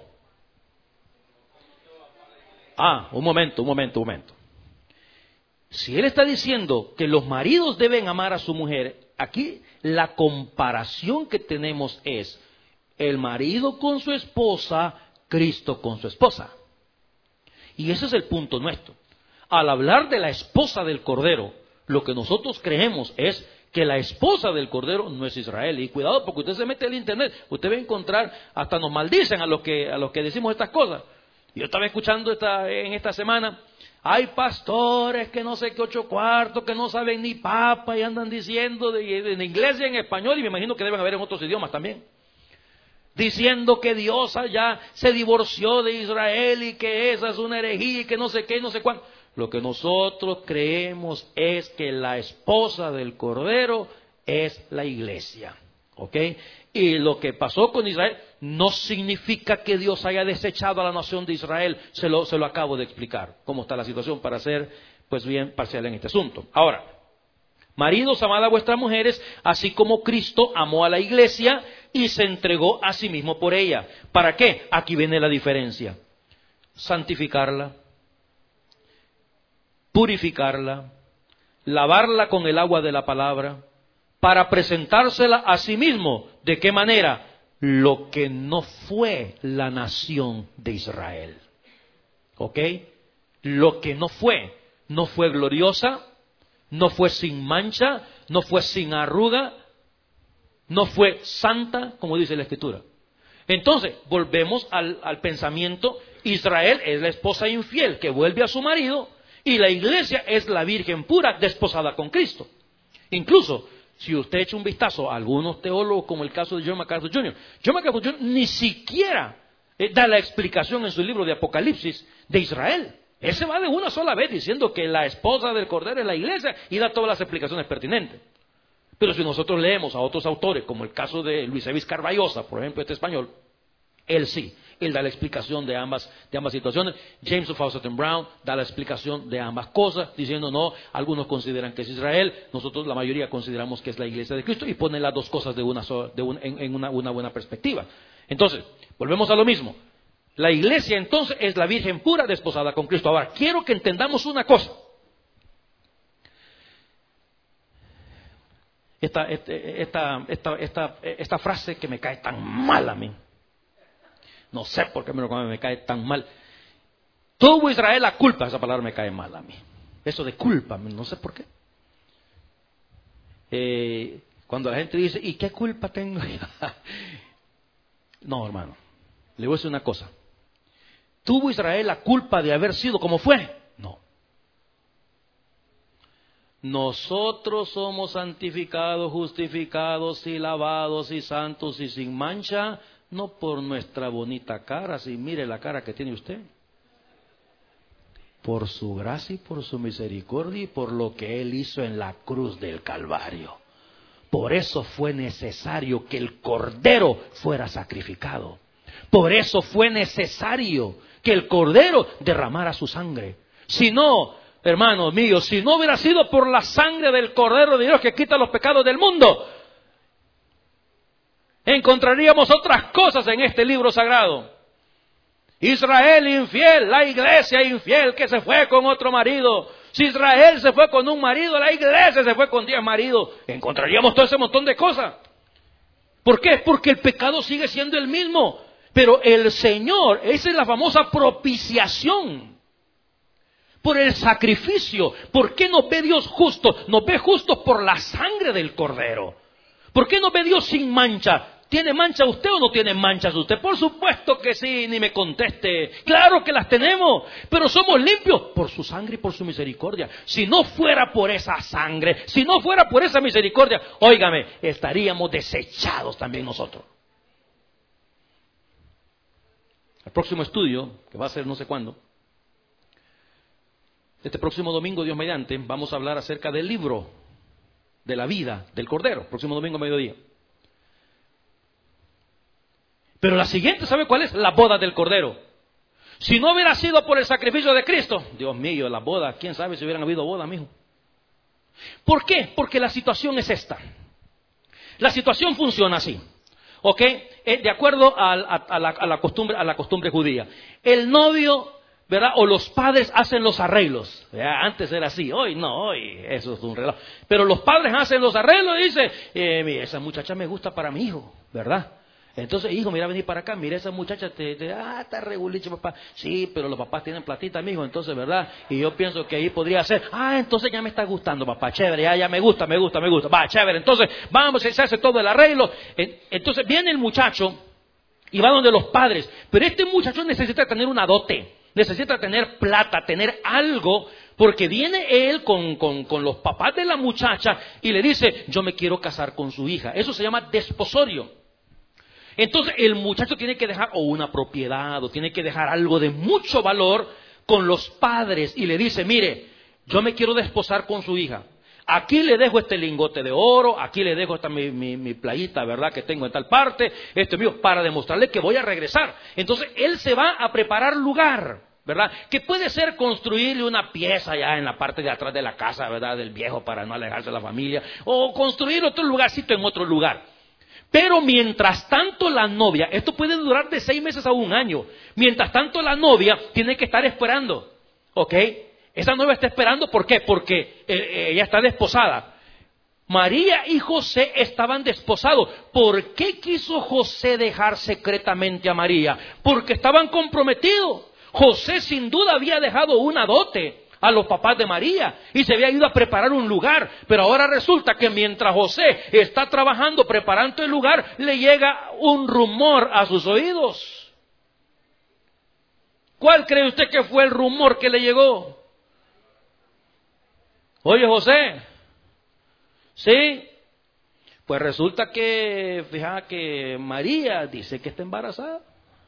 Ah, un momento, un momento, un momento. Si él está diciendo que los maridos deben amar a su mujer, aquí la comparación que tenemos es el marido con su esposa, Cristo con su esposa. Y ese es el punto nuestro. Al hablar de la esposa del Cordero, lo que nosotros creemos es que la esposa del Cordero no es Israel. Y cuidado, porque usted se mete en el internet, usted va a encontrar, hasta nos maldicen a los que, a los que decimos estas cosas. Yo estaba escuchando esta, en esta semana, hay pastores que no sé qué ocho cuartos, que no saben ni papa y andan diciendo de, en inglés y en español, y me imagino que deben haber en otros idiomas también, diciendo que Dios allá se divorció de Israel y que esa es una herejía y que no sé qué, no sé cuánto. Lo que nosotros creemos es que la esposa del Cordero es la iglesia, ¿ok? Y lo que pasó con Israel no significa que Dios haya desechado a la nación de Israel. Se lo, se lo acabo de explicar cómo está la situación para ser, pues, bien parcial en este asunto. Ahora, maridos, amad a vuestras mujeres, así como Cristo amó a la iglesia y se entregó a sí mismo por ella. ¿Para qué? Aquí viene la diferencia. Santificarla, purificarla, lavarla con el agua de la palabra, para presentársela a sí mismo. ¿De qué manera? Lo que no fue la nación de Israel. ¿Ok? Lo que no fue. No fue gloriosa, no fue sin mancha, no fue sin arruga, no fue santa, como dice la Escritura. Entonces, volvemos al, al pensamiento, Israel es la esposa infiel que vuelve a su marido, y la iglesia es la virgen pura desposada con Cristo. Incluso, si usted echa un vistazo a algunos teólogos, como el caso de John MacArthur junior, John MacArthur junior ni siquiera eh, da la explicación en su libro de Apocalipsis de Israel. Él se va de una sola vez diciendo que la esposa del Cordero es la iglesia y da todas las explicaciones pertinentes. Pero si nosotros leemos a otros autores, como el caso de Luis Evis Carballosa, por ejemplo, este español, él sí, él da la explicación de ambas, de ambas situaciones. James of Fawcett and Brown da la explicación de ambas cosas, diciendo no, algunos consideran que es Israel, nosotros la mayoría consideramos que es la iglesia de Cristo, y ponen las dos cosas de una sola, de un, en, en una, una buena perspectiva. Entonces, volvemos a lo mismo. La iglesia entonces es la virgen pura desposada con Cristo. Ahora, quiero que entendamos una cosa. Esta, esta, esta, esta, esta, esta frase que me cae tan mal a mí. No sé por qué me, me cae tan mal. Tuvo Israel la culpa. Esa palabra me cae mal a mí. Eso de culpa, no sé por qué. Eh, cuando la gente dice, ¿y qué culpa tengo? No, hermano. Le voy a decir una cosa. ¿Tuvo Israel la culpa de haber sido como fue? No. Nosotros somos santificados, justificados y lavados y santos y sin mancha, no por nuestra bonita cara, si mire la cara que tiene usted. Por su gracia y por su misericordia y por lo que Él hizo en la cruz del Calvario. Por eso fue necesario que el Cordero fuera sacrificado. Por eso fue necesario que el Cordero derramara su sangre. Si no, hermanos míos, si no hubiera sido por la sangre del Cordero de Dios que quita los pecados del mundo, encontraríamos otras cosas en este libro sagrado. Israel infiel, la iglesia infiel que se fue con otro marido. Si Israel se fue con un marido, la iglesia se fue con diez maridos. Encontraríamos todo ese montón de cosas. ¿Por qué? Porque el pecado sigue siendo el mismo. Pero el Señor, esa es la famosa propiciación. por el sacrificio. ¿Por qué nos ve Dios justo? Nos ve justos por la sangre del Cordero. ¿Por qué nos ve Dios sin mancha? ¿Tiene mancha usted o no tiene manchas usted? Por supuesto que sí, ni me conteste. Claro que las tenemos, pero somos limpios por su sangre y por su misericordia. Si no fuera por esa sangre, si no fuera por esa misericordia, óigame, estaríamos desechados también nosotros. El próximo estudio, que va a ser no sé cuándo, este próximo domingo, Dios mediante, vamos a hablar acerca del libro de la vida del Cordero. Próximo domingo, mediodía. Pero la siguiente, ¿sabe cuál es? La boda del Cordero. Si no hubiera sido por el sacrificio de Cristo, Dios mío, la boda, quién sabe si hubieran habido boda, mijo. ¿Por qué? Porque la situación es esta. La situación funciona así, ¿ok? Eh, de acuerdo a, a, a, la, a, la costumbre, a la costumbre judía. El novio, ¿verdad? O los padres hacen los arreglos. Ya, antes era así, hoy no, hoy eso es un relajo. Pero los padres hacen los arreglos y dicen, eh, mira, esa muchacha me gusta para mi hijo, ¿verdad? Entonces, hijo, mira, vení para acá, mira esa muchacha, te, te, ah, está reguliche, papá. Sí, pero los papás tienen platita, mijo, entonces, ¿verdad? Y yo pienso que ahí podría ser, ah, entonces ya me está gustando, papá, chévere, ya, ya me gusta, me gusta, me gusta, va, chévere. Entonces, vamos, se hace todo el arreglo. Entonces, viene el muchacho y va donde los padres. Pero este muchacho necesita tener una dote, necesita tener plata, tener algo, porque viene él con, con, con los papás de la muchacha y le dice, yo me quiero casar con su hija. Eso se llama desposorio. Entonces el muchacho tiene que dejar o una propiedad o tiene que dejar algo de mucho valor con los padres y le dice, mire, yo me quiero desposar con su hija. Aquí le dejo este lingote de oro, aquí le dejo esta mi, mi, mi playita, ¿verdad? Que tengo en tal parte, esto mío, para demostrarle que voy a regresar. Entonces él se va a preparar lugar, ¿verdad? Que puede ser construirle una pieza allá en la parte de atrás de la casa, ¿verdad? Del viejo para no alejarse de la familia, o construir otro lugarcito en otro lugar. Pero mientras tanto la novia, esto puede durar de seis meses a un año, mientras tanto la novia tiene que estar esperando, ¿ok? Esa novia está esperando, ¿por qué? Porque eh, ella está desposada. María y José estaban desposados. ¿Por qué quiso José dejar secretamente a María? Porque estaban comprometidos. José sin duda había dejado una dote a los papás de María y se había ido a preparar un lugar, pero ahora resulta que mientras José está trabajando preparando el lugar, le llega un rumor a sus oídos. ¿Cuál cree usted que fue el rumor que le llegó? Oye, José, ¿sí? Pues resulta que, fíjate que María dice que está embarazada.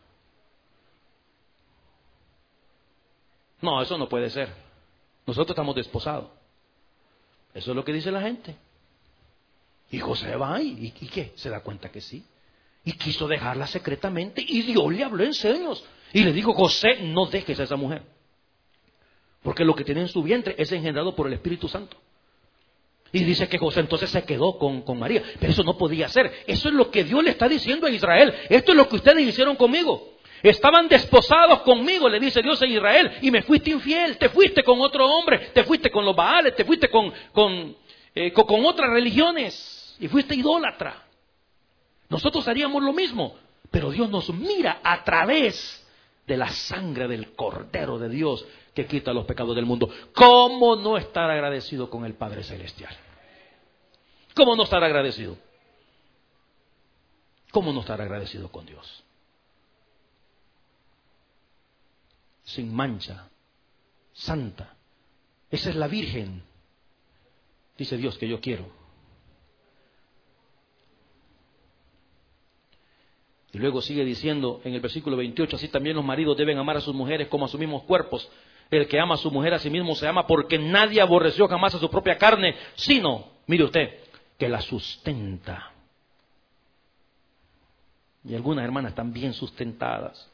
No, eso no puede ser. Nosotros estamos desposados. Eso es lo que dice la gente. Y José va ahí. ¿Y, y qué? Se da cuenta que sí. Y quiso dejarla secretamente. Y Dios le habló en sueños. Y le dijo, José, no dejes a esa mujer. Porque lo que tiene en su vientre es engendrado por el Espíritu Santo. Y dice que José entonces se quedó con, con María. Pero eso no podía ser. Eso es lo que Dios le está diciendo a Israel. Esto es lo que ustedes hicieron conmigo. Estaban desposados conmigo, le dice Dios a Israel, y me fuiste infiel, te fuiste con otro hombre, te fuiste con los Baales, te fuiste con, con, eh, con, con otras religiones, y fuiste idólatra. Nosotros haríamos lo mismo, pero Dios nos mira a través de la sangre del Cordero de Dios que quita los pecados del mundo. ¿Cómo no estar agradecido con el Padre Celestial? ¿Cómo no estar agradecido? ¿Cómo no estar agradecido con Dios? Sin mancha, santa. Esa es la Virgen, dice Dios, que yo quiero. Y luego sigue diciendo en el versículo veintiocho, así también los maridos deben amar a sus mujeres como a sus mismos cuerpos. El que ama a su mujer a sí mismo se ama, porque nadie aborreció jamás a su propia carne, sino, mire usted, que la sustenta. Y algunas hermanas están bien sustentadas.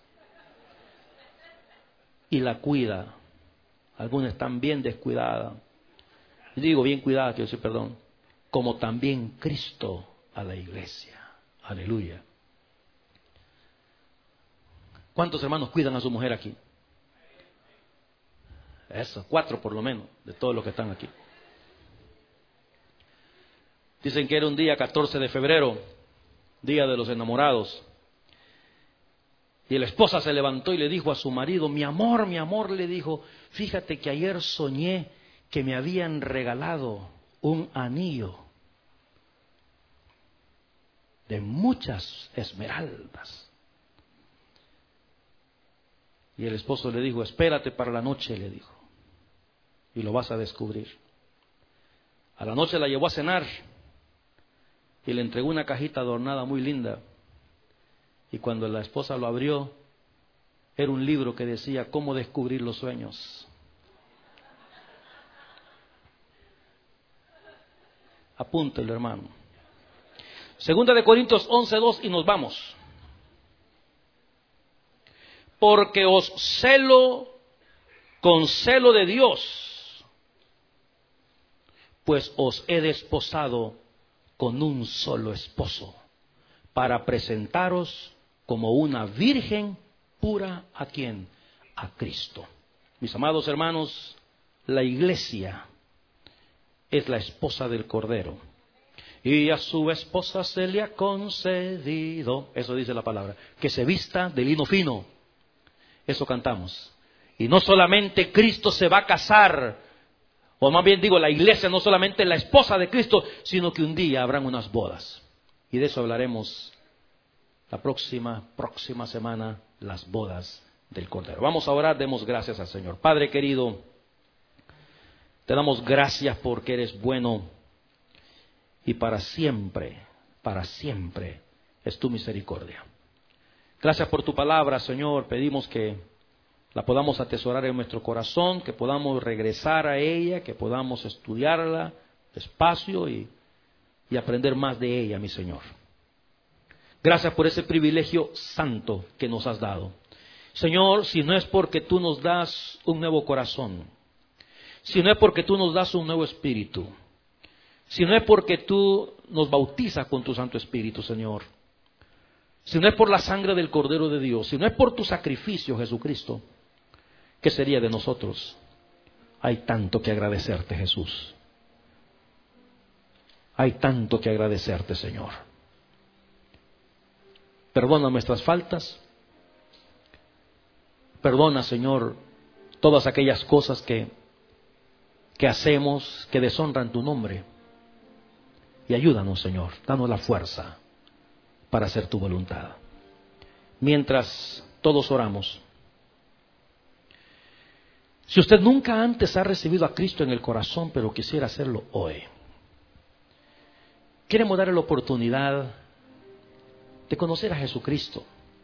Y la cuida. Algunas están bien descuidadas. Y digo bien cuidadas, quiero decir perdón. Como también Cristo a la iglesia. Aleluya. ¿Cuántos hermanos cuidan a su mujer aquí? Eso, cuatro por lo menos, de todos los que están aquí. Dicen que era un día catorce de febrero, día de los enamorados. Y la esposa se levantó y le dijo a su marido, mi amor, mi amor, le dijo, fíjate que ayer soñé que me habían regalado un anillo de muchas esmeraldas. Y el esposo le dijo, espérate para la noche, le dijo, y lo vas a descubrir. A la noche la llevó a cenar y le entregó una cajita adornada muy linda. Y cuando la esposa lo abrió, era un libro que decía cómo descubrir los sueños. Apúntelo, hermano. Segunda de Corintios once dos y nos vamos. Porque os celo con celo de Dios, pues os he desposado con un solo esposo, para presentaros como una virgen pura. ¿A quién? A Cristo. Mis amados hermanos, la iglesia es la esposa del Cordero, y a su esposa se le ha concedido, eso dice la palabra, que se vista de lino fino. Eso cantamos. Y no solamente Cristo se va a casar, o más bien digo, la iglesia no solamente la esposa de Cristo, sino que un día habrán unas bodas. Y de eso hablaremos la próxima, próxima semana, las bodas del Cordero. Vamos a orar, demos gracias al Señor. Padre querido, te damos gracias porque eres bueno y para siempre, para siempre es tu misericordia. Gracias por tu palabra, Señor. Pedimos que la podamos atesorar en nuestro corazón, que podamos regresar a ella, que podamos estudiarla despacio y, y aprender más de ella, mi Señor. Gracias por ese privilegio santo que nos has dado. Señor, si no es porque tú nos das un nuevo corazón, si no es porque tú nos das un nuevo espíritu, si no es porque tú nos bautizas con tu Santo Espíritu, Señor, si no es por la sangre del Cordero de Dios, si no es por tu sacrificio, Jesucristo, ¿qué sería de nosotros? Hay tanto que agradecerte, Jesús. Hay tanto que agradecerte, Señor. Perdona nuestras faltas. Perdona, Señor, todas aquellas cosas que, que hacemos que deshonran tu nombre. Y ayúdanos, Señor, danos la fuerza para hacer tu voluntad. Mientras todos oramos, si usted nunca antes ha recibido a Cristo en el corazón, pero quisiera hacerlo hoy, queremos darle la oportunidad de conocer a Jesucristo.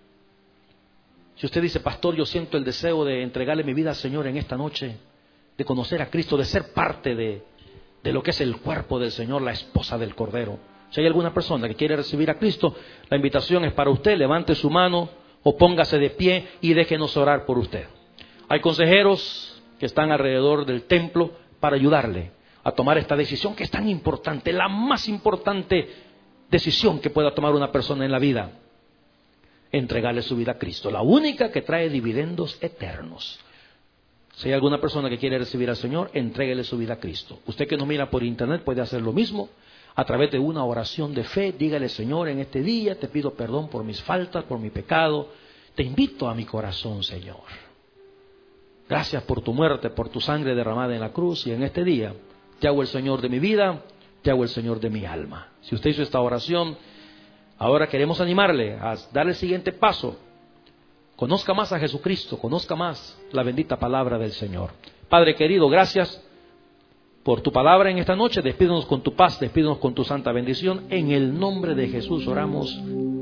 Si usted dice, pastor, yo siento el deseo de entregarle mi vida al Señor en esta noche, de conocer a Cristo, de ser parte de, de lo que es el cuerpo del Señor, la esposa del Cordero. Si hay alguna persona que quiere recibir a Cristo, la invitación es para usted. Levante su mano o póngase de pie y déjenos orar por usted. Hay consejeros que están alrededor del templo para ayudarle a tomar esta decisión que es tan importante, la más importante decisión que pueda tomar una persona en la vida. Entregarle su vida a Cristo, la única que trae dividendos eternos. Si hay alguna persona que quiere recibir al Señor, entréguele su vida a Cristo. Usted que nos mira por internet puede hacer lo mismo. A través de una oración de fe, dígale, Señor, en este día te pido perdón por mis faltas, por mi pecado. Te invito a mi corazón, Señor. Gracias por tu muerte, por tu sangre derramada en la cruz. Y en este día te hago el Señor de mi vida, te hago el Señor de mi alma. Si usted hizo esta oración, ahora queremos animarle a dar el siguiente paso. Conozca más a Jesucristo, conozca más la bendita palabra del Señor. Padre querido, gracias por tu palabra en esta noche. Despídenos con tu paz, despídenos con tu santa bendición. En el nombre de Jesús oramos.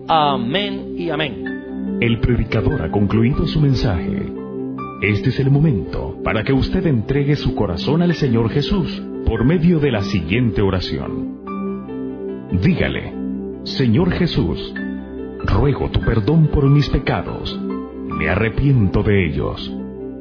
Amén y amén. El predicador ha concluido su mensaje. Este es el momento para que usted entregue su corazón al Señor Jesús por medio de la siguiente oración. Dígale, Señor Jesús, ruego tu perdón por mis pecados. Me arrepiento de ellos.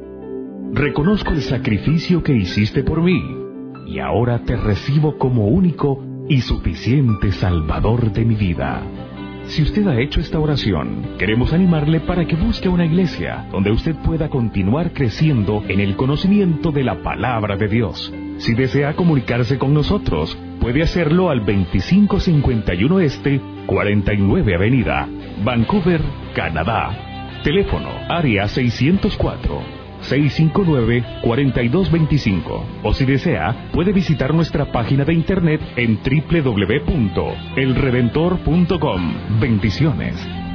Reconozco el sacrificio que hiciste por mí y ahora te recibo como único y suficiente Salvador de mi vida. Si usted ha hecho esta oración, queremos animarle para que busque una iglesia donde usted pueda continuar creciendo en el conocimiento de la palabra de Dios. Si desea comunicarse con nosotros, puede hacerlo al veinticinco cincuenta y uno Este, cuarenta y nueve Avenida, Vancouver, Canadá. Teléfono área seiscientos cuatro, seiscientos cincuenta y nueve, cuarenta y dos veinticinco. O si desea, puede visitar nuestra página de internet en doble u doble u doble u punto el redentor punto com. Bendiciones.